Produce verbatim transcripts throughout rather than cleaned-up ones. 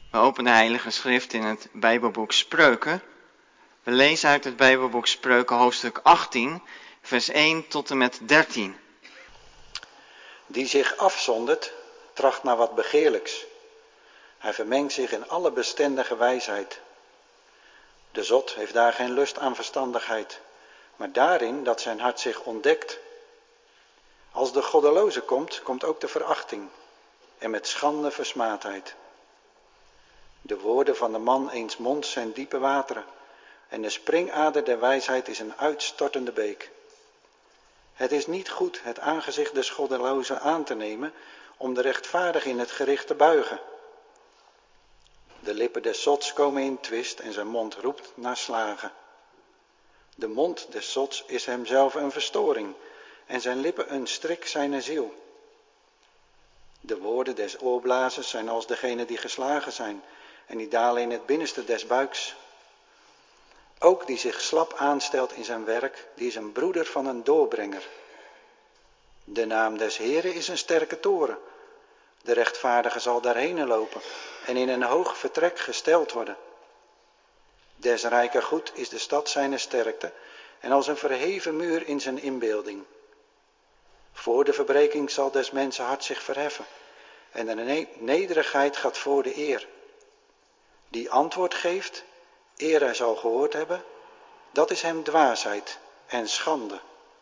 We openen de Heilige Schrift in het Bijbelboek Spreuken. We lezen uit het Bijbelboek Spreuken hoofdstuk achttien, vers één tot en met dertien. Die zich afzondert, tracht naar wat begeerlijks. Hij vermengt zich in alle bestendige wijsheid. De zot heeft daar geen lust aan verstandigheid, maar daarin dat zijn hart zich ontdekt. Als de goddeloze komt, komt ook de verachting en met schande versmaadheid. De woorden van de man eens monds zijn diepe wateren en de springader der wijsheid is een uitstortende beek. Het is niet goed het aangezicht des goddelozen aan te nemen om de rechtvaardige in het gericht te buigen. De lippen des zots komen in twist en zijn mond roept naar slagen. De mond des zots is hemzelf een verstoring en zijn lippen een strik zijner ziel. De woorden des oorblazers zijn als degene die geslagen zijn en die dalen in het binnenste des buiks. Ook die zich slap aanstelt in zijn werk, die is een broeder van een doorbrenger. De naam des Heeren is een sterke toren. De rechtvaardige zal daarheen lopen en in een hoog vertrek gesteld worden. Des rijke goed is de stad zijner sterkte en als een verheven muur in zijn inbeelding. Voor de verbreking zal des mensen hart zich verheffen en de nederigheid gaat voor de eer. Die antwoord geeft, eer hij zal gehoord hebben, dat is hem dwaasheid en schande.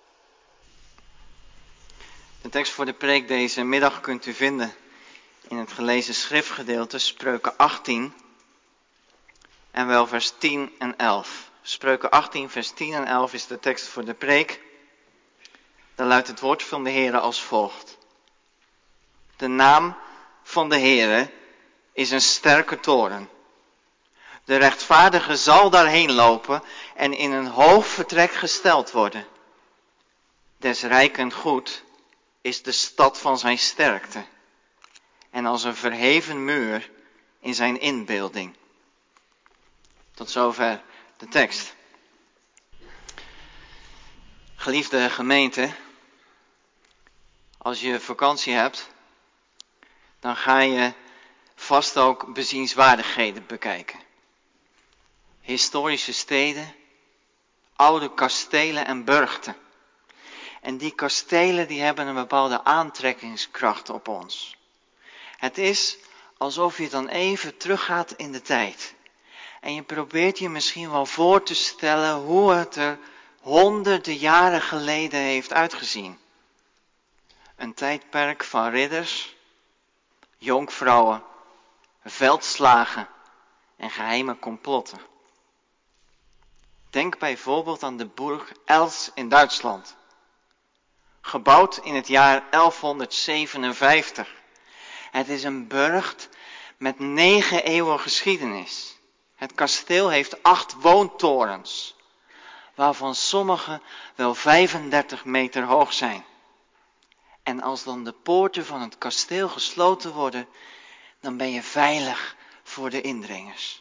De tekst voor de preek deze middag kunt u vinden in het gelezen schriftgedeelte Spreuken achttien en wel vers tien en elf. Spreuken achttien vers tien en elf is de tekst voor de preek. Daar luidt het woord van de Heere als volgt. De naam van de Heere is een sterke toren. De rechtvaardige zal daarheen lopen en in een hoog vertrek gesteld worden. Des rijken goed is de stad van zijn sterkte en als een verheven muur in zijn inbeelding. Tot zover de tekst. Geliefde gemeente, als je vakantie hebt, dan ga je vast ook bezienswaardigheden bekijken. Historische steden, oude kastelen en burchten. En die kastelen die hebben een bepaalde aantrekkingskracht op ons. Het is alsof je dan even teruggaat in de tijd. En je probeert je misschien wel voor te stellen hoe het er honderden jaren geleden heeft uitgezien. Een tijdperk van ridders, jonkvrouwen, veldslagen en geheime complotten. Denk bijvoorbeeld aan de burg Els in Duitsland. Gebouwd in het jaar elfhonderdzevenenvijftig. Het is een burcht met negen eeuwen geschiedenis. Het kasteel heeft acht woontorens, waarvan sommige wel vijfendertig meter hoog zijn. En als dan de poorten van het kasteel gesloten worden, dan ben je veilig voor de indringers.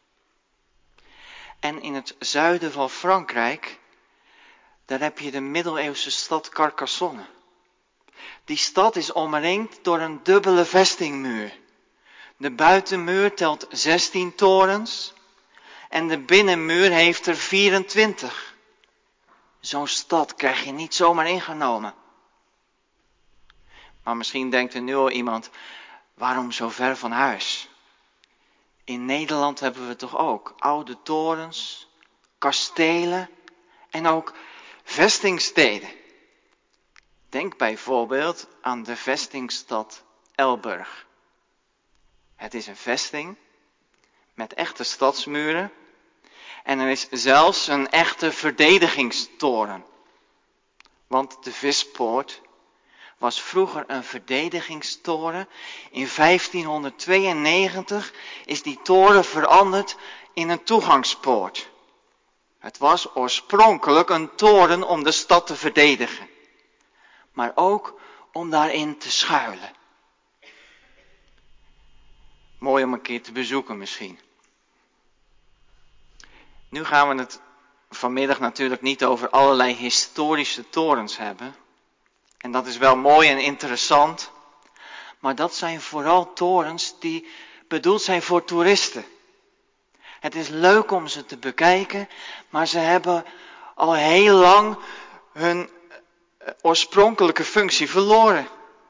En in het zuiden van Frankrijk, daar heb je de middeleeuwse stad Carcassonne. Die stad is omringd door een dubbele vestingmuur. De buitenmuur telt zestien torens en de binnenmuur heeft er vierentwintig. Zo'n stad krijg je niet zomaar ingenomen. Maar misschien denkt er nu al iemand, waarom zo ver van huis? In Nederland hebben we toch ook oude torens, kastelen en ook vestingsteden. Denk bijvoorbeeld aan de vestingstad Elburg. Het is een vesting met echte stadsmuren en er is zelfs een echte verdedigingstoren. Want de Vispoort was vroeger een verdedigingstoren. In vijftienhonderdtweeënnegentig is die toren veranderd in een toegangspoort. Het was oorspronkelijk een toren om de stad te verdedigen, maar ook om daarin te schuilen. Mooi om een keer te bezoeken misschien. Nu gaan we het vanmiddag natuurlijk niet over allerlei historische torens hebben. En dat is wel mooi en interessant. Maar dat zijn vooral torens die bedoeld zijn voor toeristen. Het is leuk om ze te bekijken, maar ze hebben al heel lang hun oorspronkelijke functie verloren.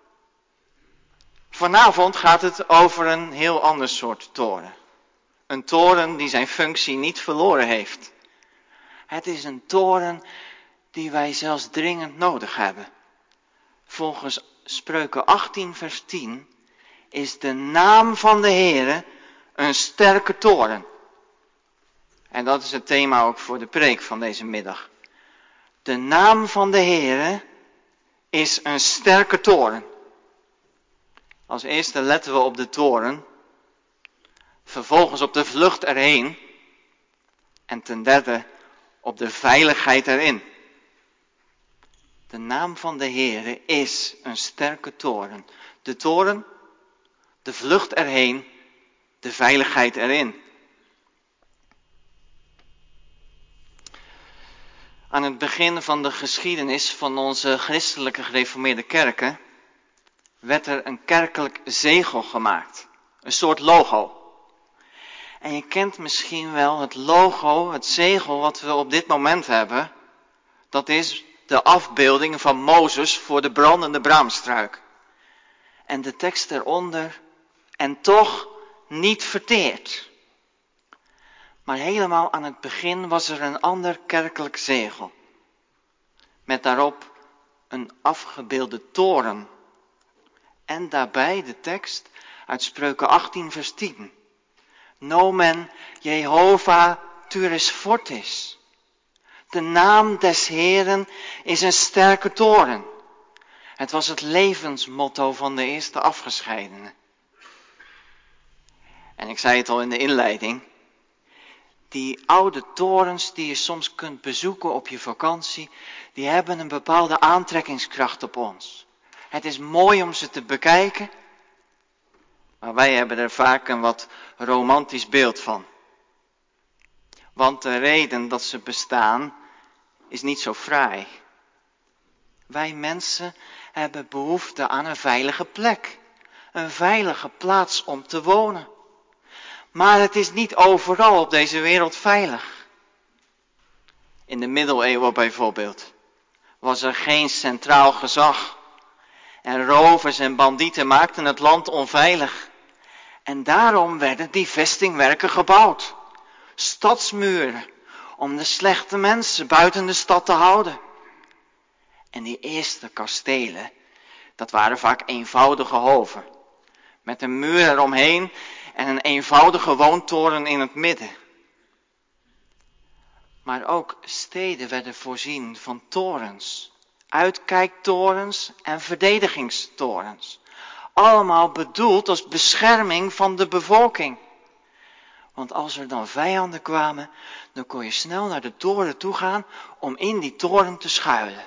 Vanavond gaat het over een heel ander soort toren. Een toren die zijn functie niet verloren heeft. Het is een toren die wij zelfs dringend nodig hebben. Volgens Spreuken achttien vers tien is de naam van de Heere een sterke toren. En dat is het thema ook voor de preek van deze middag. De naam van de Heere is een sterke toren. Als eerste letten we op de toren, vervolgens op de vlucht erheen en ten derde op de veiligheid erin. De naam van de Heere is een sterke toren. De toren, de vlucht erheen, de veiligheid erin. Aan het begin van de geschiedenis van onze christelijke gereformeerde kerken werd er een kerkelijk zegel gemaakt. Een soort logo. En je kent misschien wel het logo, het zegel wat we op dit moment hebben. Dat is de afbeelding van Mozes voor de brandende braamstruik. En de tekst eronder, en toch niet verteerd. Maar helemaal aan het begin was er een ander kerkelijk zegel. Met daarop een afgebeelde toren. En daarbij de tekst uit Spreuken achttien vers tien. Nomen Jehovah Turis Fortis. De naam des Heeren is een sterke toren. Het was het levensmotto van de eerste afgescheidenen. En ik zei het al in de inleiding. Die oude torens die je soms kunt bezoeken op je vakantie, die hebben een bepaalde aantrekkingskracht op ons. Het is mooi om ze te bekijken, maar wij hebben er vaak een wat romantisch beeld van. Want de reden dat ze bestaan is niet zo fraai. Wij mensen hebben behoefte aan een veilige plek, een veilige plaats om te wonen. Maar het is niet overal op deze wereld veilig. In de middeleeuwen bijvoorbeeld was er geen centraal gezag. En rovers en bandieten maakten het land onveilig. En daarom werden die vestingwerken gebouwd. Stadsmuren, om de slechte mensen buiten de stad te houden. En die eerste kastelen, dat waren vaak eenvoudige hoven. Met een muur eromheen en een eenvoudige woontoren in het midden. Maar ook steden werden voorzien van torens. Uitkijktorens en verdedigingstorens. Allemaal bedoeld als bescherming van de bevolking. Want als er dan vijanden kwamen, dan kon je snel naar de toren toe gaan om in die toren te schuilen.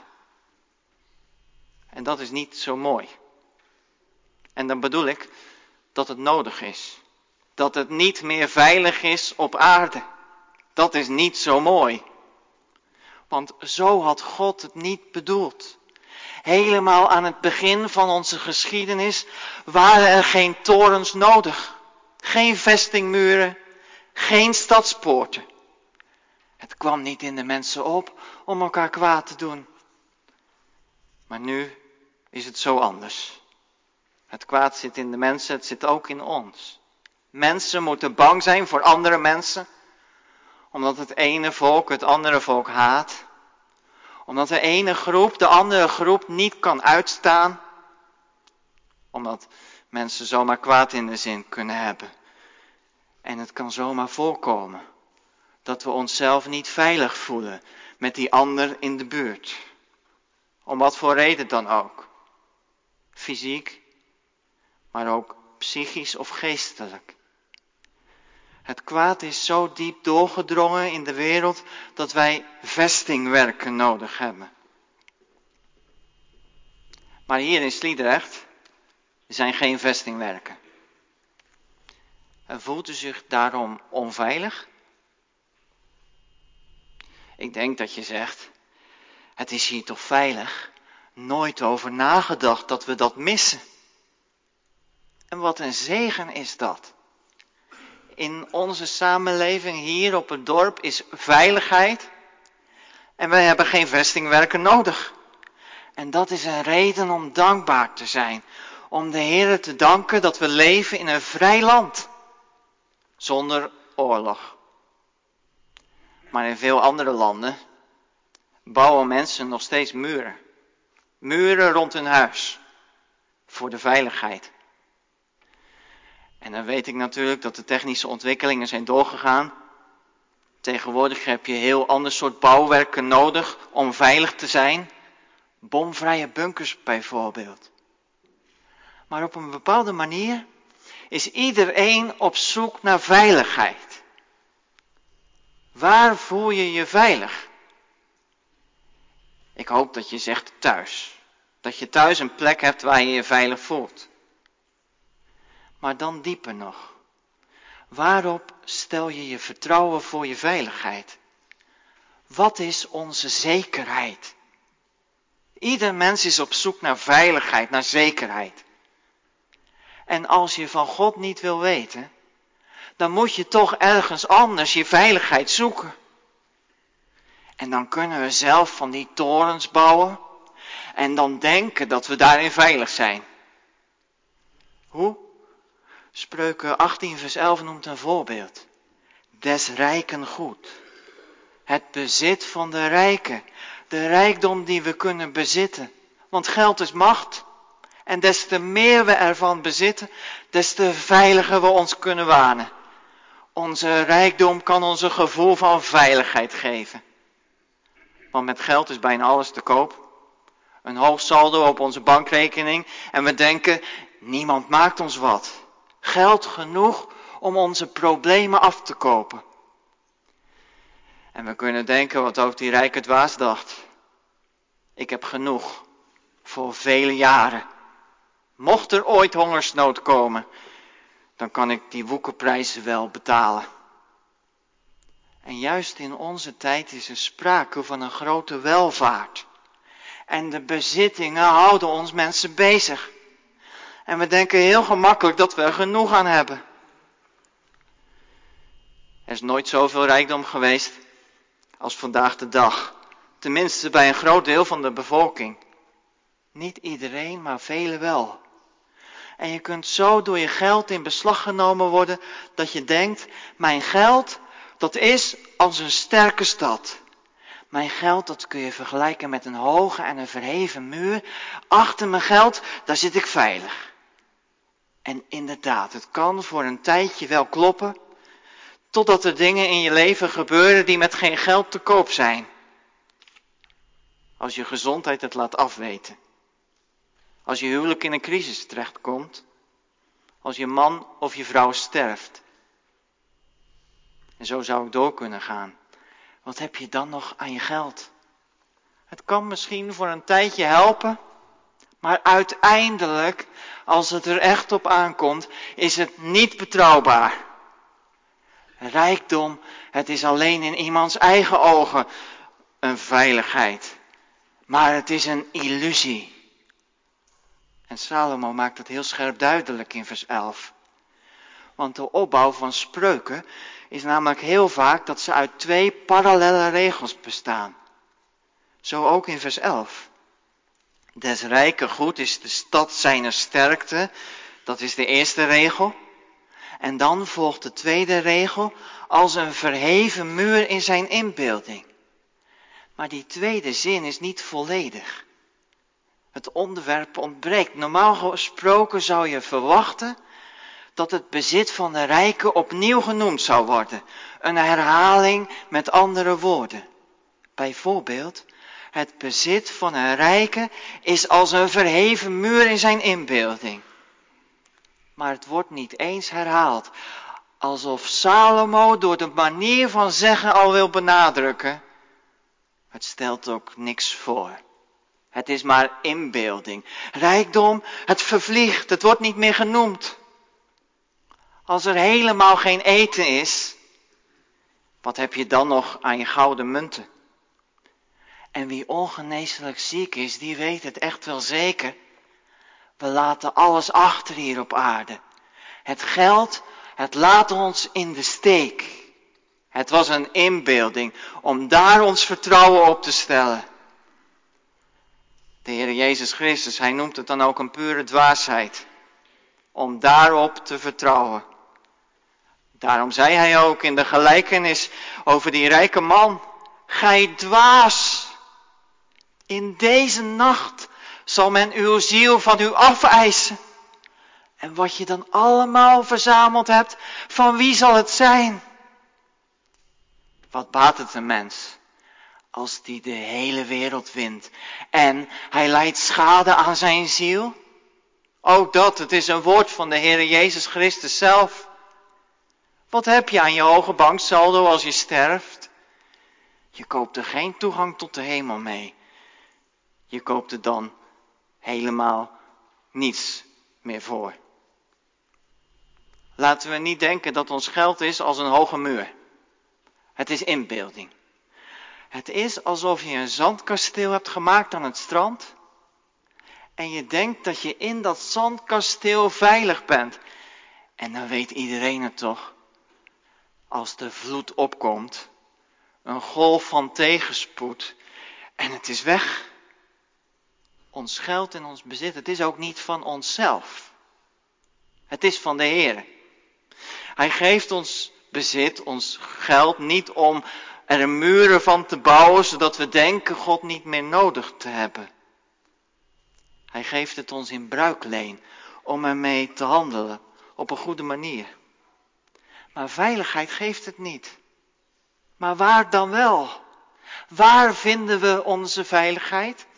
En dat is niet zo mooi. En dan bedoel ik dat het nodig is. Dat het niet meer veilig is op aarde. Dat is niet zo mooi. Want zo had God het niet bedoeld. Helemaal aan het begin van onze geschiedenis waren er geen torens nodig. Geen vestingmuren, geen stadspoorten. Het kwam niet in de mensen op om elkaar kwaad te doen. Maar nu is het zo anders. Het kwaad zit in de mensen, het zit ook in ons. Mensen moeten bang zijn voor andere mensen, omdat het ene volk het andere volk haat. Omdat de ene groep de andere groep niet kan uitstaan. Omdat mensen zomaar kwaad in de zin kunnen hebben. En het kan zomaar voorkomen dat we onszelf niet veilig voelen met die ander in de buurt. Om wat voor reden dan ook. Fysiek, maar ook psychisch of geestelijk. Het kwaad is zo diep doorgedrongen in de wereld dat wij vestingwerken nodig hebben. Maar hier in Sliedrecht zijn geen vestingwerken. En voelt u zich daarom onveilig? Ik denk dat je zegt, het is hier toch veilig? Nooit over nagedacht dat we dat missen. En wat een zegen is dat. in onze samenleving hier op het dorp is veiligheid. En wij hebben geen vestingwerken nodig. En dat is een reden om dankbaar te zijn. Om de Heer te danken dat we leven in een vrij land. Zonder oorlog. Maar in veel andere landen bouwen mensen nog steeds muren. Muren rond hun huis. Voor de veiligheid. En dan weet ik natuurlijk dat de technische ontwikkelingen zijn doorgegaan. Tegenwoordig heb je heel ander soort bouwwerken nodig om veilig te zijn. Bomvrije bunkers bijvoorbeeld. Maar op een bepaalde manier is iedereen op zoek naar veiligheid. Waar voel je je veilig? Ik hoop dat je zegt thuis. Dat je thuis een plek hebt waar je je veilig voelt. Maar dan dieper nog. Waarop stel je je vertrouwen voor je veiligheid? Wat is onze zekerheid? Ieder mens is op zoek naar veiligheid, naar zekerheid. En als je van God niet wil weten, dan moet je toch ergens anders je veiligheid zoeken. En dan kunnen we zelf van die torens bouwen en dan denken dat we daarin veilig zijn. Hoe? Spreuken achttien vers elf noemt een voorbeeld. Des rijken goed. Het bezit van de rijken. De rijkdom die we kunnen bezitten. Want geld is macht. En des te meer we ervan bezitten, des te veiliger we ons kunnen wanen. Onze rijkdom kan ons een gevoel van veiligheid geven. Want met geld is bijna alles te koop. Een hoog saldo op onze bankrekening. En we denken, niemand maakt ons wat. Geld genoeg om onze problemen af te kopen. En we kunnen denken wat ook die rijke dwaas dacht. Ik heb genoeg voor vele jaren. Mocht er ooit hongersnood komen, dan kan ik die woekerprijzen wel betalen. En juist in onze tijd is er sprake van een grote welvaart. En de bezittingen houden ons mensen bezig. En we denken heel gemakkelijk dat we er genoeg aan hebben. Er is nooit zoveel rijkdom geweest als vandaag de dag. Tenminste bij een groot deel van de bevolking. Niet iedereen, maar velen wel. En je kunt zo door je geld in beslag genomen worden dat je denkt, mijn geld, dat is als een sterke stad. Mijn geld, dat kun je vergelijken met een hoge en een verheven muur. Achter mijn geld, daar zit ik veilig. En inderdaad, het kan voor een tijdje wel kloppen, totdat er dingen in je leven gebeuren die met geen geld te koop zijn. Als je gezondheid het laat afweten. Als je huwelijk in een crisis terechtkomt. Als je man of je vrouw sterft. En zo zou ik door kunnen gaan. Wat heb je dan nog aan je geld? Het kan misschien voor een tijdje helpen. Maar uiteindelijk, als het er echt op aankomt, is het niet betrouwbaar. Rijkdom, het is alleen in iemands eigen ogen een veiligheid. Maar het is een illusie. En Salomo maakt het heel scherp duidelijk in vers elf. Want de opbouw van spreuken is namelijk heel vaak dat ze uit twee parallelle regels bestaan. Zo ook in vers elf. Des rijken goed is de stad zijner sterkte. Dat is de eerste regel. En dan volgt de tweede regel als een verheven muur in zijn inbeelding. Maar die tweede zin is niet volledig. Het onderwerp ontbreekt. Normaal gesproken zou je verwachten dat het bezit van de rijken opnieuw genoemd zou worden. Een herhaling met andere woorden. Bijvoorbeeld, het bezit van een rijke is als een verheven muur in zijn inbeelding. Maar het wordt niet eens herhaald. Alsof Salomo door de manier van zeggen al wil benadrukken. Het stelt ook niks voor. Het is maar inbeelding. Rijkdom, het vervliegt, het wordt niet meer genoemd. Als er helemaal geen eten is, wat heb je dan nog aan je gouden munten? En wie ongeneeslijk ziek is, die weet het echt wel zeker. We laten alles achter hier op aarde. Het geld, Het laat ons in de steek. Het was een inbeelding om daar ons vertrouwen op te stellen. De Heer Jezus Christus, hij noemt het dan ook een pure dwaasheid. Om daarop te vertrouwen. Daarom zei hij ook in de gelijkenis over die rijke man. Gij dwaas, in deze nacht zal men uw ziel van u afeisen. En wat je dan allemaal verzameld hebt, van wie zal het zijn? Wat baat het een mens als die de hele wereld wint en hij lijdt schade aan zijn ziel? Ook dat, het is een woord van de Heer Jezus Christus zelf. Wat heb je aan je hoge banksaldo als je sterft? Je koopt er geen toegang tot de hemel mee. Je koopt er dan helemaal niets meer voor. Laten we niet denken dat ons geld is als een hoge muur. Het is inbeelding. Het is alsof je een zandkasteel hebt gemaakt aan het strand. En je denkt dat je in dat zandkasteel veilig bent. En dan weet iedereen het toch. Als de vloed opkomt. Een golf van tegenspoed. En het is weg. Ons geld en ons bezit. Het is ook niet van onszelf. Het is van de Heer. Hij geeft ons bezit, ons geld, niet om er muren van te bouwen, zodat we denken God niet meer nodig te hebben. Hij geeft het ons in bruikleen, om ermee te handelen, op een goede manier. Maar veiligheid geeft het niet. Maar waar dan wel? Waar vinden we onze veiligheid?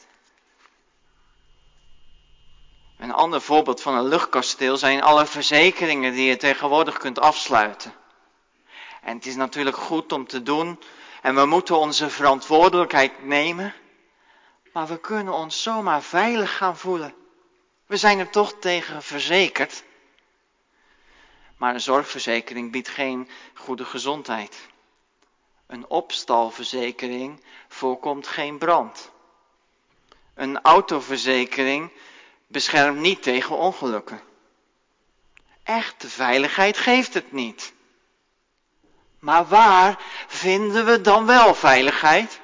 Een ander voorbeeld van een luchtkasteel zijn alle verzekeringen die je tegenwoordig kunt afsluiten. En het is natuurlijk goed om te doen en we moeten onze verantwoordelijkheid nemen. Maar we kunnen ons zomaar veilig gaan voelen. We zijn er toch tegen verzekerd. Maar een zorgverzekering biedt geen goede gezondheid. Een opstalverzekering voorkomt geen brand. Een autoverzekering beschermt niet tegen ongelukken. Echte veiligheid geeft het niet. Maar waar vinden we dan wel veiligheid?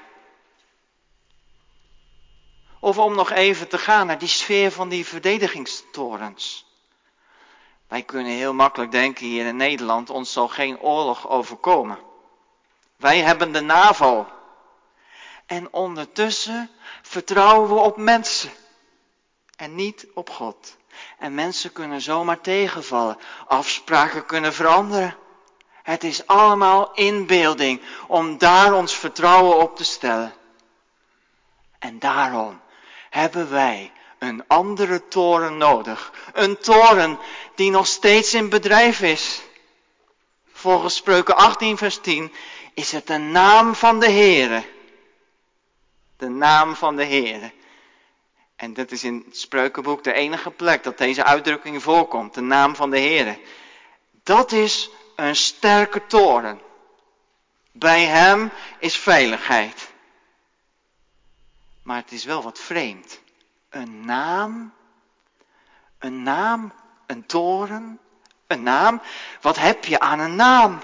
Of om nog even te gaan naar die sfeer van die verdedigingstorens. Wij kunnen heel makkelijk denken hier in Nederland, ons zal geen oorlog overkomen. Wij hebben de NAVO. En ondertussen vertrouwen we op mensen. En niet op God. En mensen kunnen zomaar tegenvallen. Afspraken kunnen veranderen. Het is allemaal inbeelding om daar ons vertrouwen op te stellen. En daarom hebben wij een andere toren nodig. Een toren die nog steeds in bedrijf is. Volgens Spreuken achttien vers tien is het de naam van de Heere. De naam van de Heere. En dit is in het Spreukenboek de enige plek dat deze uitdrukking voorkomt. De naam van de Heere. Dat is een sterke toren. Bij hem is veiligheid. Maar het is wel wat vreemd. Een naam. Een naam. Een toren. Een naam. Wat heb je aan een naam?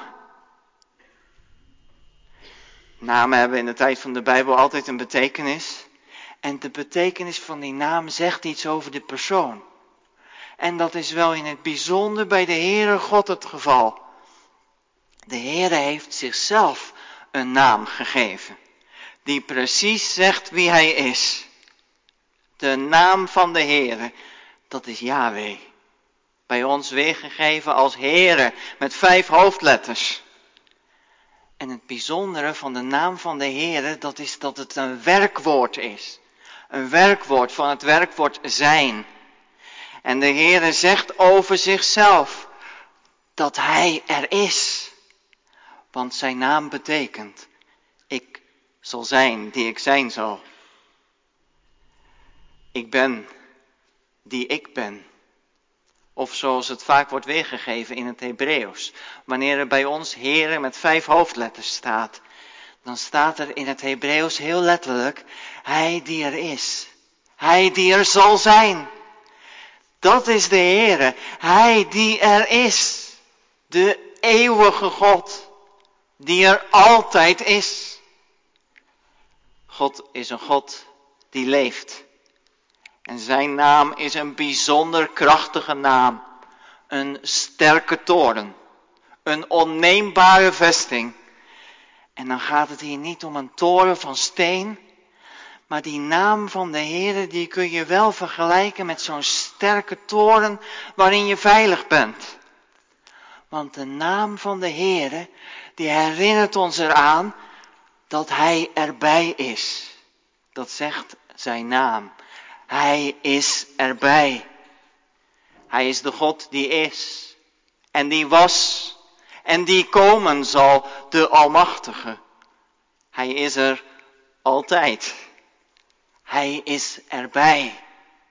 Namen hebben in de tijd van de Bijbel altijd een betekenis. En de betekenis van die naam zegt iets over de persoon. En dat is wel in het bijzonder bij de Heere God het geval. De Heere heeft zichzelf een naam gegeven. Die precies zegt wie hij is. De naam van de Heere, dat is Yahweh. Bij ons weergegeven als Heere met vijf hoofdletters. En het bijzondere van de naam van de Heere, dat is dat het een werkwoord is. Een werkwoord van het werkwoord zijn. En de Heere zegt over zichzelf dat hij er is. Want zijn naam betekent, ik zal zijn die ik zijn zal. Ik ben die ik ben. Of zoals het vaak wordt weergegeven in het Hebreeuws. Wanneer er bij ons Heere met vijf hoofdletters staat. Dan staat er in het Hebreeuws heel letterlijk, hij die er is. Hij die er zal zijn. Dat is de Heere. Hij die er is. De eeuwige God, die er altijd is. God is een God die leeft. En zijn naam is een bijzonder krachtige naam. Een sterke toren. Een onneembare vesting. En dan gaat het hier niet om een toren van steen. Maar die naam van de Heere, die kun je wel vergelijken met zo'n sterke toren waarin je veilig bent. Want de naam van de Heere, die herinnert ons eraan dat Hij erbij is. Dat zegt zijn naam. Hij is erbij. Hij is de God die is en die was en die komen zal, de Almachtige. Hij is er altijd. Hij is erbij.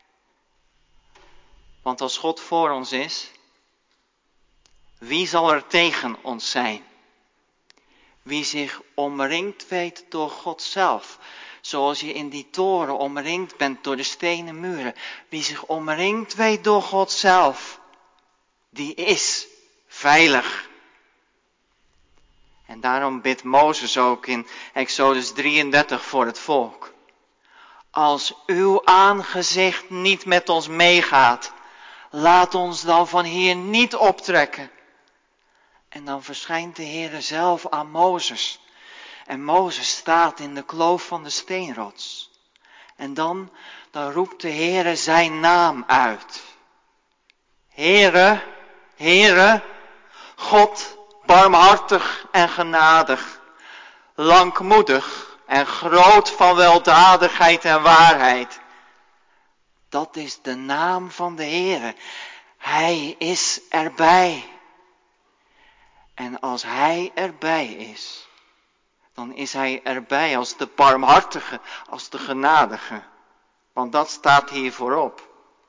Want als God voor ons is, wie zal er tegen ons zijn? Wie zich omringd weet door God zelf. Zoals je in die toren omringd bent door de stenen muren. Wie zich omringd weet door God zelf. Die is veilig. En daarom bidt Mozes ook in Exodus drieëndertig voor het volk. Als uw aangezicht niet met ons meegaat, laat ons dan van hier niet optrekken. En dan verschijnt de Heere zelf aan Mozes. En Mozes staat in de kloof van de steenrots. En dan, dan roept de Heere zijn naam uit. Heere, Heere, God, barmhartig en genadig, langmoedig en groot van weldadigheid en waarheid. Dat is de naam van de Heere. Hij is erbij. En als Hij erbij is, dan is Hij erbij als de barmhartige, als de genadige. Want dat staat hier voorop.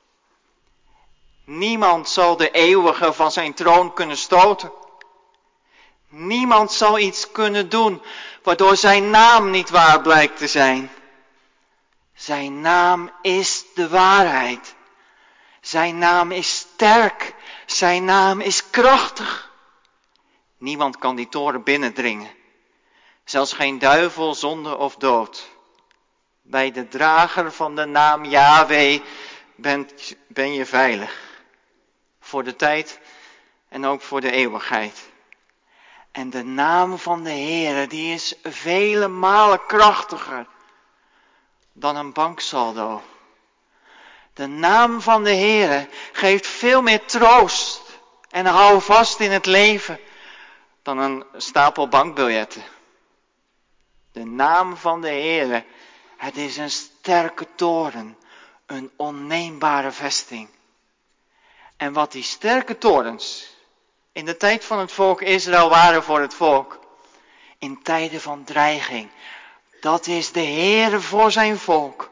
Niemand zal de eeuwige van zijn troon kunnen stoten. Niemand zal iets kunnen doen waardoor zijn naam niet waar blijkt te zijn. Zijn naam is de waarheid. Zijn naam is sterk. Zijn naam is krachtig. Niemand kan die toren binnendringen. Zelfs geen duivel, zonde of dood. Bij de drager van de naam Yahweh bent, ben je veilig. Voor de tijd en ook voor de eeuwigheid. En de naam van de Heere, die is vele malen krachtiger dan een banksaldo. De naam van de Heere geeft veel meer troost en hou vast in het leven dan een stapel bankbiljetten. De naam van de Heere, het is een sterke toren, een onneembare vesting. En wat die sterke torens in de tijd van het volk Israël waren voor het volk, in tijden van dreiging, dat is de Heere voor zijn volk.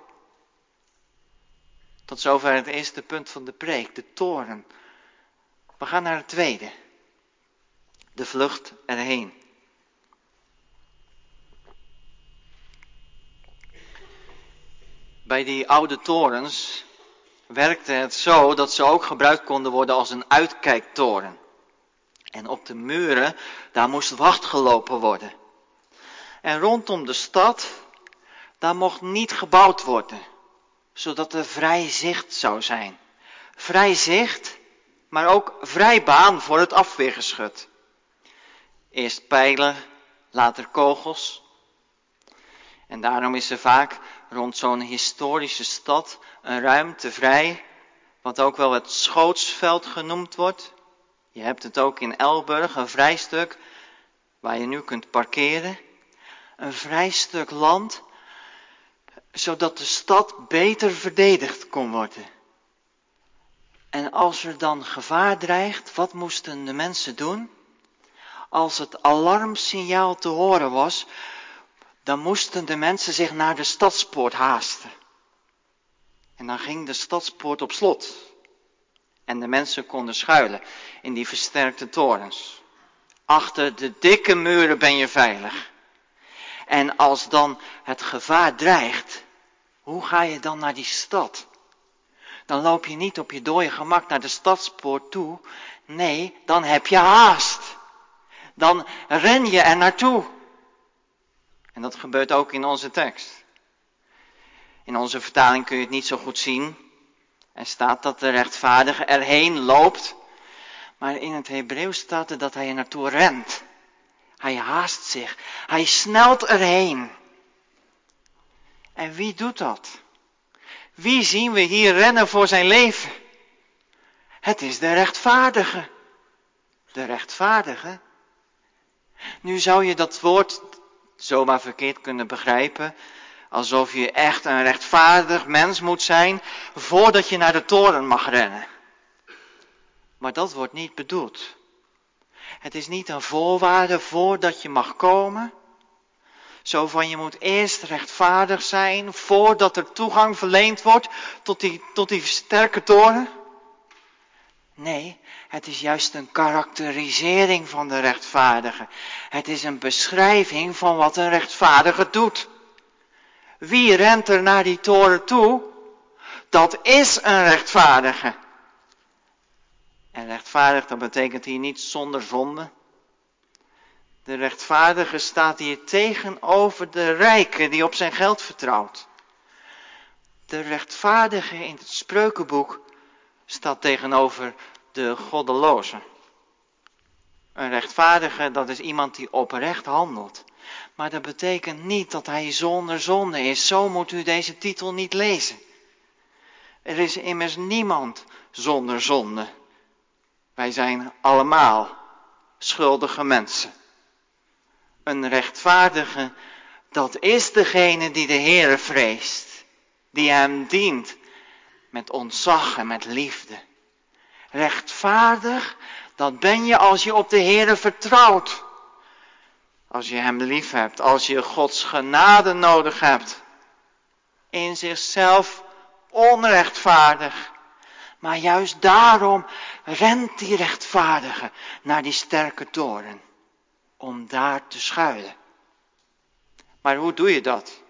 Tot zover het eerste punt van de preek, de toren. We gaan naar het tweede. De vlucht erheen. Bij die oude torens werkte het zo dat ze ook gebruikt konden worden als een uitkijktoren. En op de muren, daar moest wacht gelopen worden. En rondom de stad, daar mocht niet gebouwd worden, zodat er vrij zicht zou zijn. Vrij zicht, maar ook vrij baan voor het afweergeschut. Eerst pijlen, later kogels. En daarom is er vaak rond zo'n historische stad een ruimte vrij, wat ook wel het schootsveld genoemd wordt. Je hebt het ook in Elburg, een vrij stuk waar je nu kunt parkeren. Een vrij stuk land, zodat de stad beter verdedigd kon worden. En als er dan gevaar dreigt, wat moesten de mensen doen? Als het alarmsignaal te horen was, dan moesten de mensen zich naar de stadspoort haasten. En dan ging de stadspoort op slot. En de mensen konden schuilen in die versterkte torens. Achter de dikke muren ben je veilig. En als dan het gevaar dreigt, hoe ga je dan naar die stad? Dan loop je niet op je dode gemak naar de stadspoort toe. Nee, dan heb je haast. Dan ren je er naartoe. En dat gebeurt ook in onze tekst. In onze vertaling kun je het niet zo goed zien. Er staat dat de rechtvaardige erheen loopt. Maar in het Hebreeuws staat er dat hij er naartoe rent. Hij haast zich. Hij snelt erheen. En wie doet dat? Wie zien we hier rennen voor zijn leven? Het is de rechtvaardige. De rechtvaardige. Nu zou je dat woord zomaar verkeerd kunnen begrijpen. Alsof je echt een rechtvaardig mens moet zijn voordat je naar de toren mag rennen. Maar dat wordt niet bedoeld. Het is niet een voorwaarde voordat je mag komen. Zo van je moet eerst rechtvaardig zijn voordat er toegang verleend wordt tot die, tot die sterke toren. Nee, het is juist een karakterisering van de rechtvaardige. Het is een beschrijving van wat een rechtvaardige doet. Wie rent er naar die toren toe? Dat is een rechtvaardige. En rechtvaardig, dat betekent hier niet zonder zonde. De rechtvaardige staat hier tegenover de rijke die op zijn geld vertrouwt. De rechtvaardige in het Spreukenboek staat tegenover de goddeloze. Een rechtvaardige, dat is iemand die oprecht handelt. Maar dat betekent niet dat hij zonder zonde is. Zo moet u deze titel niet lezen. Er is immers niemand zonder zonde. Wij zijn allemaal schuldige mensen. Een rechtvaardige, dat is degene die de Heere vreest. Die hem dient met ontzag en met liefde. Rechtvaardig, dat ben je als je op de Heere vertrouwt. Als je hem lief hebt, als je Gods genade nodig hebt. In zichzelf onrechtvaardig. Maar juist daarom rent die rechtvaardige naar die sterke toren. Om daar te schuilen. Maar hoe doe je dat?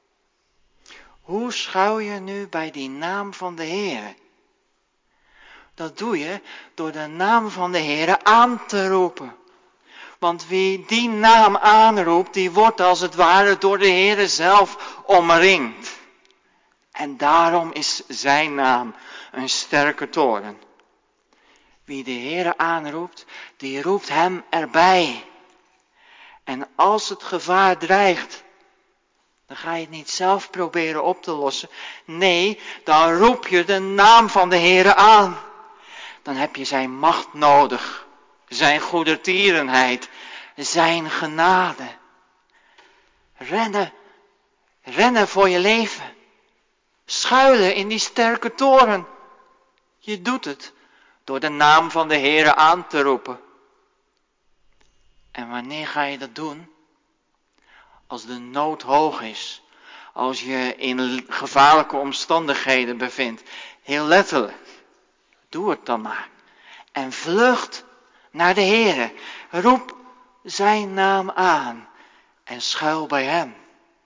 Hoe schuil je nu bij die naam van de Heere? Dat doe je door de naam van de Heere aan te roepen. Want wie die naam aanroept, die wordt als het ware door de Heere zelf omringd. En daarom is zijn naam een sterke toren. Wie de Heere aanroept, die roept hem erbij. En als het gevaar dreigt, dan ga je het niet zelf proberen op te lossen. Nee, dan roep je de naam van de Heere aan. Dan heb je zijn macht nodig. Zijn goedertierenheid. Zijn genade. Rennen. Rennen voor je leven. Schuilen in die sterke toren. Je doet het door de naam van de Heere aan te roepen. En wanneer ga je dat doen? Als de nood hoog is. Als je in gevaarlijke omstandigheden bevindt. Heel letterlijk. Doe het dan maar. En vlucht naar de Heere. Roep zijn naam aan. En schuil bij hem.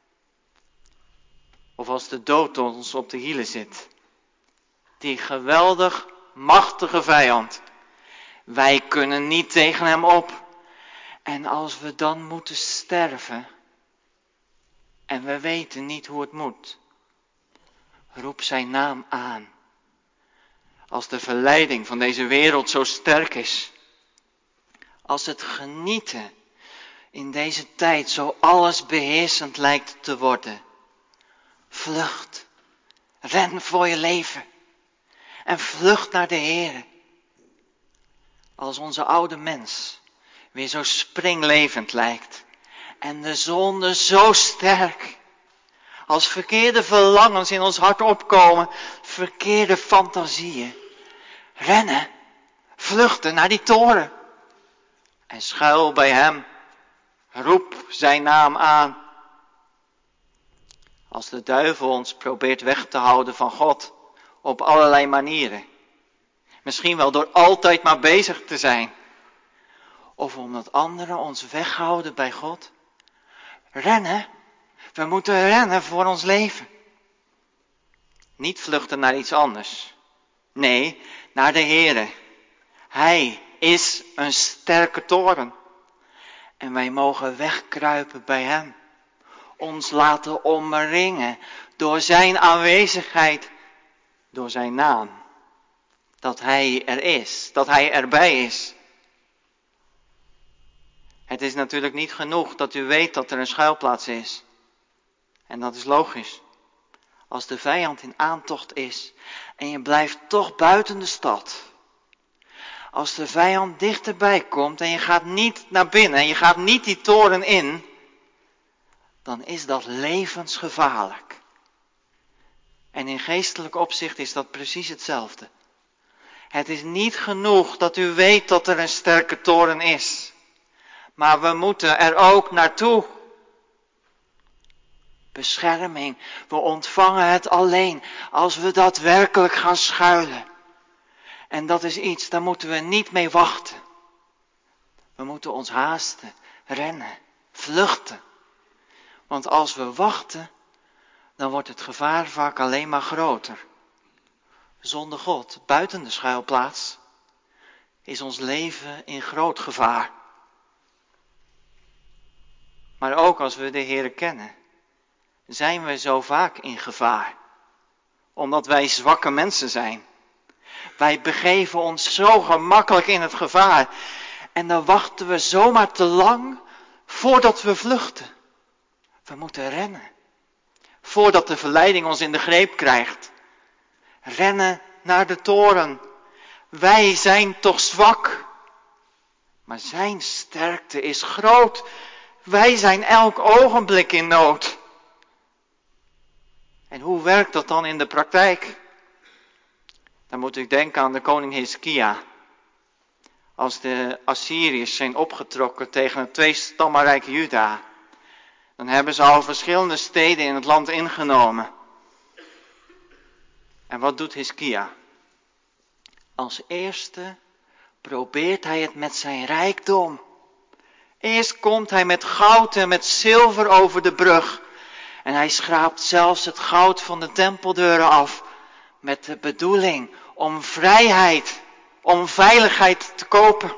Of als de dood ons op de hielen zit. Die geweldig machtige vijand. Wij kunnen niet tegen hem op. En als we dan moeten sterven. En we weten niet hoe het moet. Roep zijn naam aan. Als de verleiding van deze wereld zo sterk is. Als het genieten in deze tijd zo allesbeheersend lijkt te worden. Vlucht. Ren voor je leven. En vlucht naar de Heere. Als onze oude mens weer zo springlevend lijkt. En de zonde zo sterk. Als verkeerde verlangens in ons hart opkomen. Verkeerde fantasieën. Rennen. Vluchten naar die toren. En schuil bij hem. Roep zijn naam aan. Als de duivel ons probeert weg te houden van God. Op allerlei manieren. Misschien wel door altijd maar bezig te zijn. Of omdat anderen ons weghouden bij God. Rennen. We moeten rennen voor ons leven. Niet vluchten naar iets anders. Nee, naar de Heere. Hij is een sterke toren. En wij mogen wegkruipen bij hem. Ons laten omringen door zijn aanwezigheid, door zijn naam. Dat hij er is, dat hij erbij is. Het is natuurlijk niet genoeg dat u weet dat er een schuilplaats is. En dat is logisch. Als de vijand in aantocht is en je blijft toch buiten de stad. Als de vijand dichterbij komt en je gaat niet naar binnen en je gaat niet die toren in, dan is dat levensgevaarlijk. En in geestelijk opzicht is dat precies hetzelfde. Het is niet genoeg dat u weet dat er een sterke toren is. Maar we moeten er ook naartoe. Bescherming, we ontvangen het alleen als we daadwerkelijk gaan schuilen. En dat is iets, daar moeten we niet mee wachten. We moeten ons haasten, rennen, vluchten. Want als we wachten, dan wordt het gevaar vaak alleen maar groter. Zonder God, buiten de schuilplaats, is ons leven in groot gevaar. Maar ook als we de Heere kennen, zijn we zo vaak in gevaar. Omdat wij zwakke mensen zijn. Wij begeven ons zo gemakkelijk in het gevaar. En dan wachten we zomaar te lang voordat we vluchten. We moeten rennen. Voordat de verleiding ons in de greep krijgt. Rennen naar de toren. Wij zijn toch zwak. Maar zijn sterkte is groot. Wij zijn elk ogenblik in nood. En hoe werkt dat dan in de praktijk? Dan moet ik denken aan de koning Hiskia. Als de Assyriërs zijn opgetrokken tegen het tweestammenrijk Juda, dan hebben ze al verschillende steden in het land ingenomen. En wat doet Hiskia? Als eerste probeert hij het met zijn rijkdom. Eerst komt hij met goud en met zilver over de brug. En hij schraapt zelfs het goud van de tempeldeuren af. Met de bedoeling om vrijheid, om veiligheid te kopen.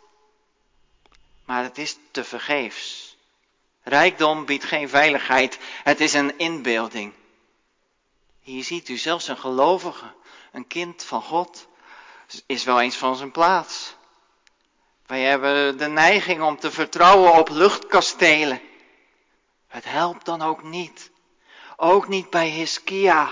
Maar het is tevergeefs. Rijkdom biedt geen veiligheid. Het is een inbeelding. Hier ziet u zelfs een gelovige, een kind van God, is wel eens van zijn plaats. Wij hebben de neiging om te vertrouwen op luchtkastelen. Het helpt dan ook niet. Ook niet bij Hiskia.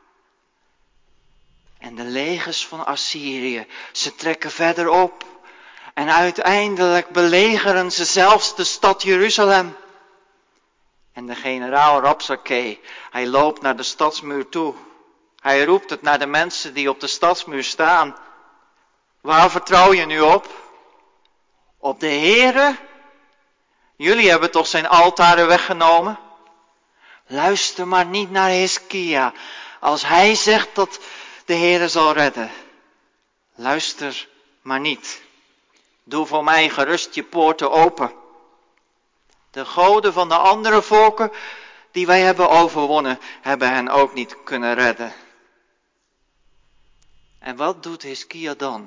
En de legers van Assyrië, ze trekken verder op. En uiteindelijk belegeren ze zelfs de stad Jeruzalem. En de generaal Rabsakeh, hij loopt naar de stadsmuur toe. Hij roept het naar de mensen die op de stadsmuur staan. Waar vertrouw je nu op? Op de Heere? Jullie hebben toch zijn altaren weggenomen? Luister maar niet naar Hiskia. Als hij zegt dat de Heere zal redden. Luister maar niet. Doe voor mij gerust je poorten open. De goden van de andere volken die wij hebben overwonnen, hebben hen ook niet kunnen redden. En wat doet Hiskia dan?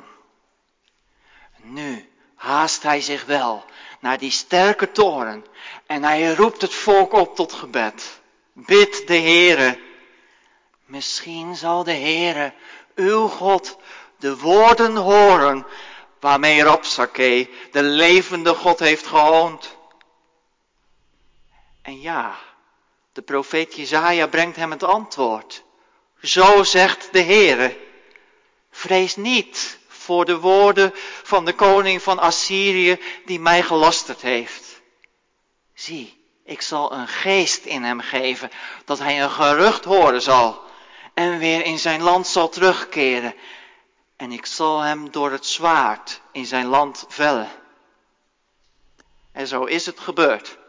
Nu haast hij zich wel naar die sterke toren en hij roept het volk op tot gebed. Bid de Heere. Misschien zal de Heere, uw God, de woorden horen waarmee Rabsakeh, de levende God, heeft gehoond. En ja, de profeet Jesaja brengt hem het antwoord. Zo zegt de Heere, vrees niet voor de woorden van de koning van Assyrië die mij gelasterd heeft. Zie, ik zal een geest in hem geven, dat hij een gerucht horen zal en weer in zijn land zal terugkeren. En ik zal hem door het zwaard in zijn land vellen. En zo is het gebeurd.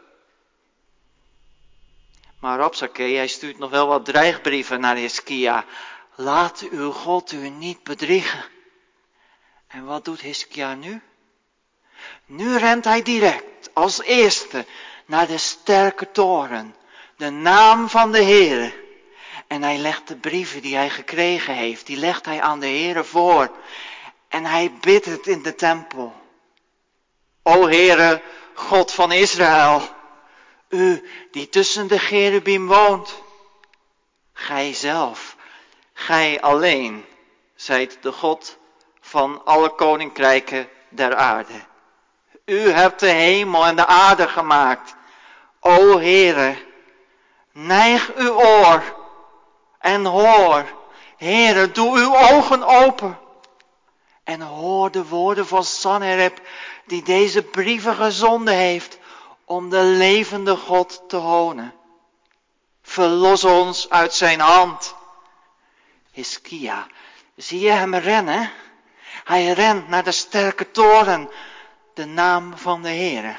Maar Rabsakeh, hij stuurt nog wel wat dreigbrieven naar Hiskia. Laat uw God u niet bedriegen. En wat doet Hiskia nu? Nu rent hij direct als eerste naar de sterke toren, de naam van de Heere. En hij legt de brieven die hij gekregen heeft, die legt hij aan de Heere voor. En hij bidt het in de tempel. O Heere, God van Israël, u die tussen de cherubim woont. Gij zelf, gij alleen, zijt de God van alle koninkrijken der aarde. U hebt de hemel en de aarde gemaakt. O Heere, neig uw oor en hoor. Heere, doe uw ogen open. En hoor de woorden van Sanherib, die deze brieven gezonden heeft, om de levende God te honen. Verlos ons uit zijn hand. Hiskia, zie je hem rennen? Hij rent naar de sterke toren, de naam van de Heere.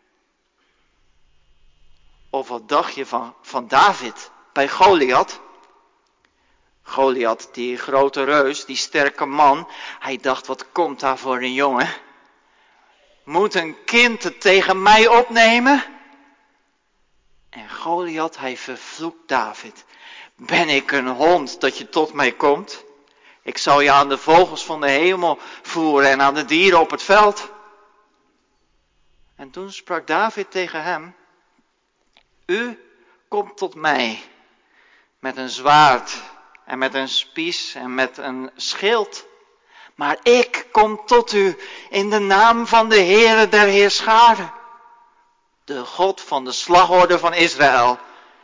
Of wat dacht je van, van David bij Goliath? Goliath, die grote reus, die sterke man, hij dacht, wat komt daar voor een jongen? Moet een kind het tegen mij opnemen? En Goliath, hij vervloekt David. Ben ik een hond dat je tot mij komt? Ik zal je aan de vogels van de hemel voeren en aan de dieren op het veld. En toen sprak David tegen hem: U komt tot mij met een zwaard en met een spies en met een schild. Maar ik kom tot u in de naam van de Heere der Heerscharen, de God van de slagorde van Israël.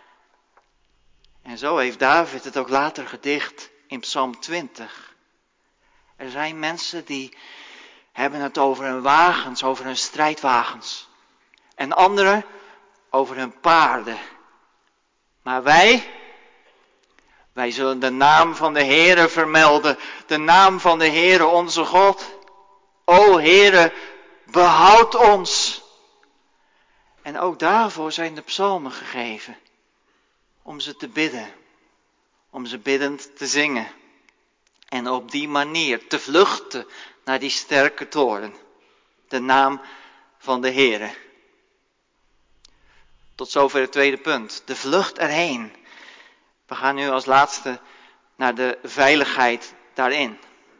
En zo heeft David het ook later gedicht in Psalm twintig. Er zijn mensen die hebben het over hun wagens, over hun strijdwagens. En anderen over hun paarden. Maar wij, wij zullen de naam van de Heere vermelden. De naam van de Heere onze God. O Heere, behoud ons. En ook daarvoor zijn de psalmen gegeven. Om ze te bidden. Om ze biddend te zingen. En op die manier te vluchten naar die sterke toren. De naam van de Heere. Tot zover het tweede punt. De vlucht erheen. We gaan nu als laatste naar de veiligheid daarin.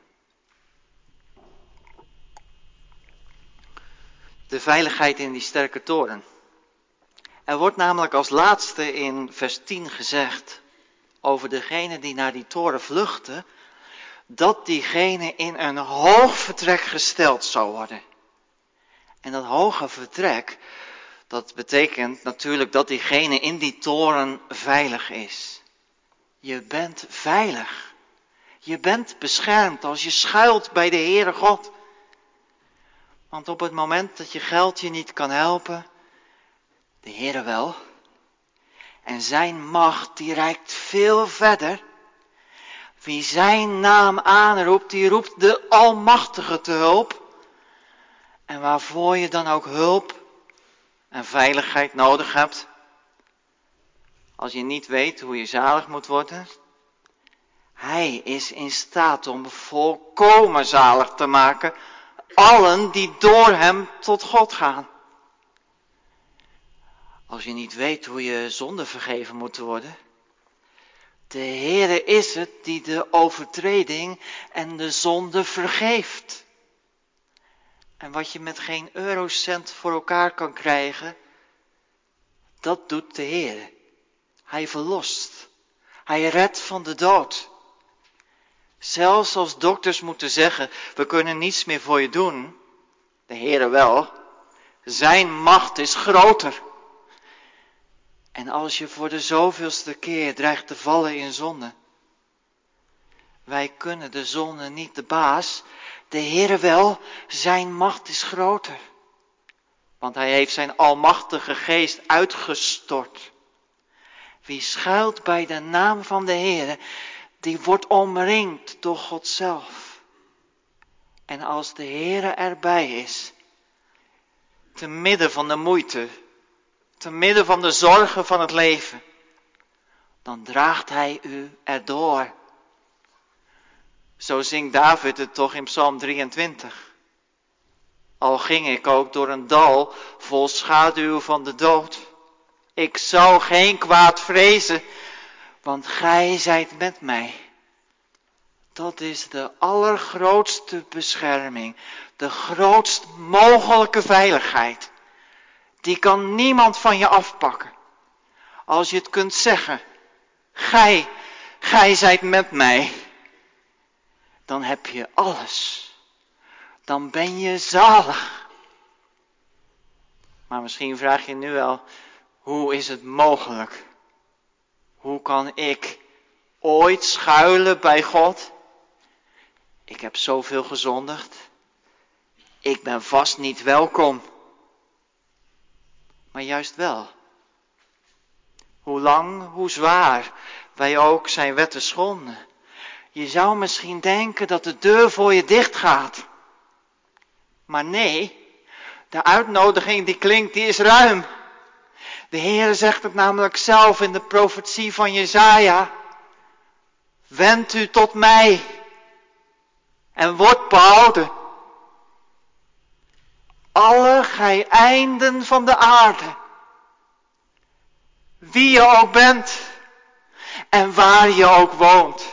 De veiligheid in die sterke toren. Er wordt namelijk als laatste in vers tien gezegd over degene die naar die toren vluchten, dat diegene in een hoog vertrek gesteld zou worden. En dat hoge vertrek, dat betekent natuurlijk dat diegene in die toren veilig is. Je bent veilig. Je bent beschermd als je schuilt bij de Heere God. Want op het moment dat je geld je niet kan helpen, de Heere wel. En zijn macht die reikt veel verder. Wie zijn naam aanroept, die roept de Almachtige te hulp. En waarvoor je dan ook hulp en veiligheid nodig hebt. Als je niet weet hoe je zalig moet worden. Hij is in staat om volkomen zalig te maken allen die door hem tot God gaan. Als je niet weet hoe je zonde vergeven moet worden. De Heere is het die de overtreding en de zonde vergeeft. En wat je met geen eurocent voor elkaar kan krijgen, dat doet de Heere. Hij verlost. Hij redt van de dood. Zelfs als dokters moeten zeggen, we kunnen niets meer voor je doen. De Heere wel. Zijn macht is groter. En als je voor de zoveelste keer dreigt te vallen in zonde. Wij kunnen de zonde niet de baas. De Heere wel, zijn macht is groter. Want hij heeft zijn almachtige geest uitgestort. Wie schuilt bij de naam van de Heere, die wordt omringd door God zelf. En als de Heere erbij is, te midden van de moeite, te midden van de zorgen van het leven, dan draagt hij u erdoor. Zo zingt David het toch in Psalm drieëntwintig. Al ging ik ook door een dal vol schaduw van de dood. Ik zal geen kwaad vrezen, want gij zijt met mij. Dat is de allergrootste bescherming. De grootst mogelijke veiligheid. Die kan niemand van je afpakken. Als je het kunt zeggen. Gij, gij zijt met mij. Dan heb je alles. Dan ben je zalig. Maar misschien vraag je nu wel. Hoe is het mogelijk? Hoe kan ik ooit schuilen bij God? Ik heb zoveel gezondigd. Ik ben vast niet welkom. Maar juist wel. Hoe lang, hoe zwaar wij ook zijn wetten schonden. Je zou misschien denken dat de deur voor je dicht gaat. Maar nee, de uitnodiging die klinkt, die is ruim. De Heer zegt het namelijk zelf in de profetie van Jesaja. Wend u tot mij en word behouden. Alle gij einden van de aarde. Wie je ook bent en waar je ook woont.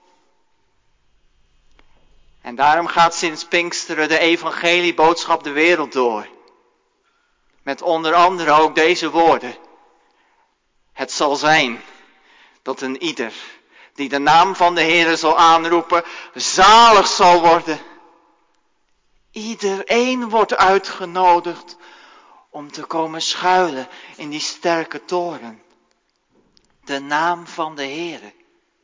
En daarom gaat sinds Pinksteren de evangelieboodschap de wereld door. Met onder andere ook deze woorden. Het zal zijn dat een ieder die de naam van de Heere zal aanroepen, zalig zal worden. Iedereen wordt uitgenodigd om te komen schuilen in die sterke toren. De naam van de Heere.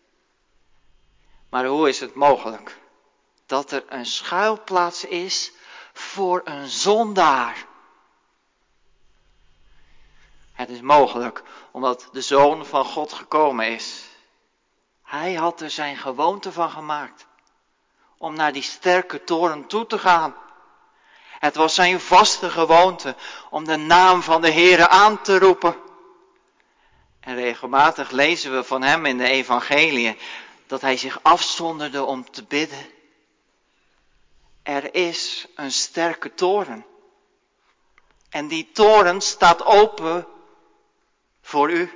Maar hoe is het mogelijk dat er een schuilplaats is voor een zondaar? Het is mogelijk omdat de Zoon van God gekomen is. Hij had er zijn gewoonte van gemaakt om naar die sterke toren toe te gaan. Het was zijn vaste gewoonte om de naam van de Heere aan te roepen. En regelmatig lezen we van hem in de evangeliën dat hij zich afzonderde om te bidden. Er is een sterke toren. En die toren staat open voor u.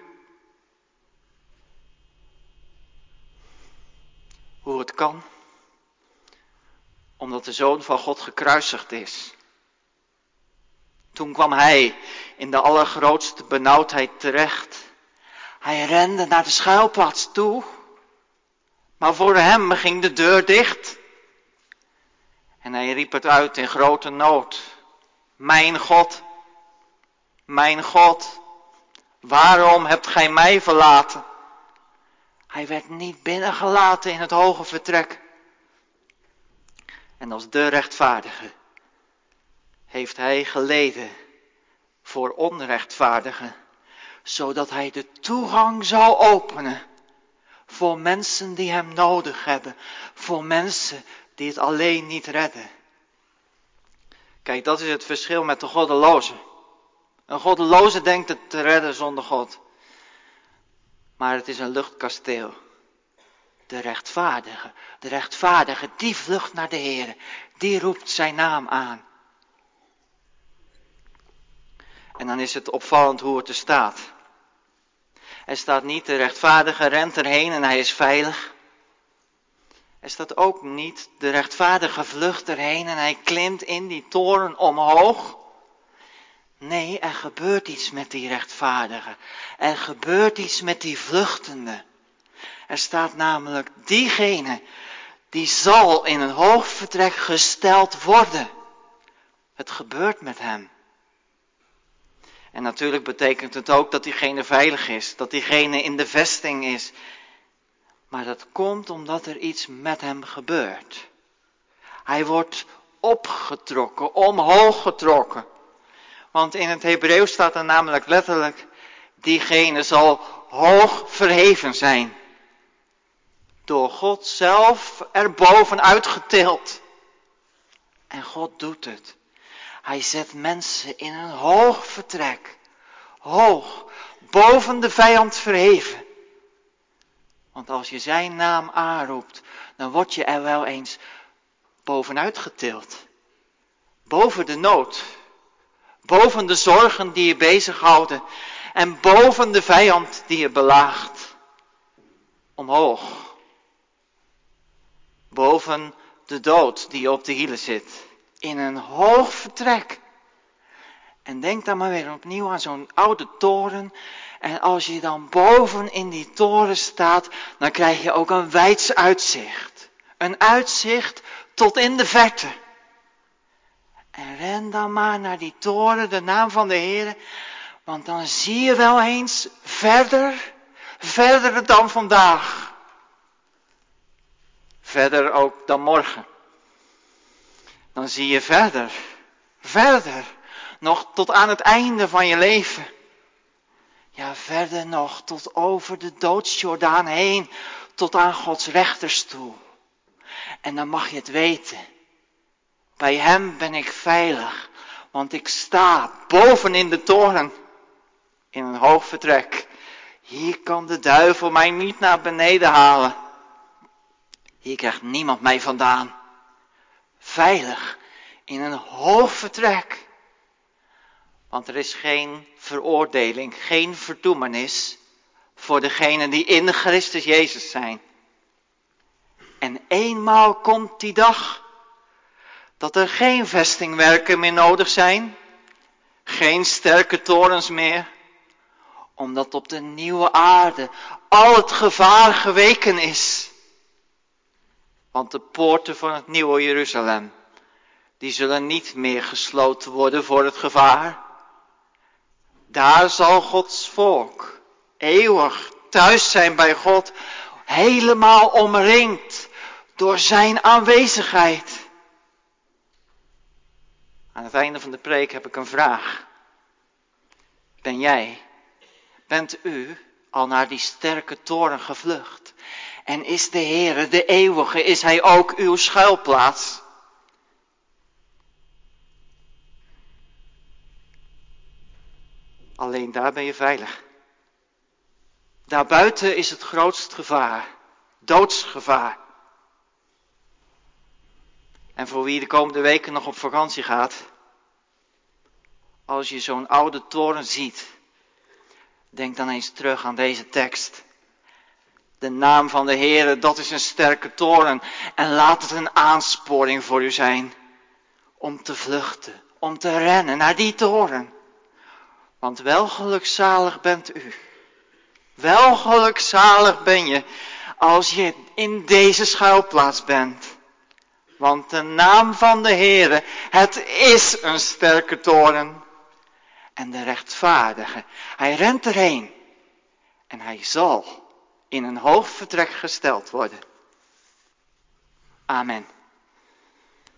Hoe het kan? Omdat de Zoon van God gekruisigd is. Toen kwam hij in de allergrootste benauwdheid terecht. Hij rende naar de schuilplaats toe. Maar voor hem ging de deur dicht. En hij riep het uit in grote nood. Mijn God, mijn God, waarom hebt gij mij verlaten? Hij werd niet binnengelaten in het hoge vertrek. En als de rechtvaardige heeft hij geleden voor onrechtvaardigen, zodat hij de toegang zou openen voor mensen die hem nodig hebben, voor mensen die het alleen niet redden. Kijk, dat is het verschil met de goddeloze. Een goddeloze denkt het te redden zonder God. Maar het is een luchtkasteel. De rechtvaardige, de rechtvaardige, die vlucht naar de Heer. Die roept zijn naam aan. En dan is het opvallend hoe het er staat. Er staat niet de rechtvaardige rent erheen en hij is veilig. Er staat ook niet de rechtvaardige vlucht erheen en hij klimt in die toren omhoog. Nee, er gebeurt iets met die rechtvaardige. Er gebeurt iets met die vluchtende. Er staat namelijk diegene die zal in een hoog vertrek gesteld worden. Het gebeurt met hem. En natuurlijk betekent het ook dat diegene veilig is. Dat diegene in de vesting is. Maar dat komt omdat er iets met hem gebeurt. Hij wordt opgetrokken, omhoog getrokken. Want in het Hebreeuws staat er namelijk letterlijk, diegene zal hoog verheven zijn. Door God zelf erboven uitgetild. En God doet het. Hij zet mensen in een hoog vertrek. Hoog, boven de vijand verheven. Want als je zijn naam aanroept, dan word je er wel eens bovenuit getild. Boven de nood. Boven de zorgen die je bezighouden. En boven de vijand die je belaagt. Omhoog. boven de dood die op de hielen zit. In een hoog vertrek. En denk dan maar weer opnieuw aan zo'n oude toren. En als je dan boven in die toren staat, dan krijg je ook een wijds uitzicht. Een uitzicht tot in de verte. En ren dan maar naar die toren, de naam van de Heer. Want dan zie je wel eens verder, verder dan vandaag. Verder ook dan morgen. Dan zie je verder, verder, nog tot aan het einde van je leven. Ja, verder nog tot over de doodsjordaan heen, tot aan Gods rechterstoel. En dan mag je het weten. Bij hem ben ik veilig, want ik sta boven in de toren, in een hoog vertrek. Hier kan de duivel mij niet naar beneden halen. Hier krijgt niemand mij vandaan. Veilig, in een hoog vertrek. Want er is geen veroordeling, geen verdoemenis voor degenen die in Christus Jezus zijn. En eenmaal komt die dag dat er geen vestingwerken meer nodig zijn, geen sterke torens meer, omdat op de nieuwe aarde al het gevaar geweken is. Want de poorten van het nieuwe Jeruzalem, die zullen niet meer gesloten worden voor het gevaar. Daar zal Gods volk eeuwig thuis zijn bij God, helemaal omringd door zijn aanwezigheid. Aan het einde van de preek heb ik een vraag. Ben jij, bent u al naar die sterke toren gevlucht? En is de Heere, de eeuwige, is hij ook uw schuilplaats? Alleen daar ben je veilig. Daarbuiten is het grootst gevaar. Doodsgevaar. En voor wie de komende weken nog op vakantie gaat. Als je zo'n oude toren ziet. Denk dan eens terug aan deze tekst. De naam van de Heere, dat is een sterke toren. En laat het een aansporing voor u zijn. Om te vluchten. Om te rennen naar die toren. Want wel gelukzalig bent u. Wel gelukzalig ben je als je in deze schuilplaats bent. Want de naam van de Heere, het is een sterke toren. En de rechtvaardige, hij rent erheen. En hij zal in een hoog vertrek gesteld worden. Amen.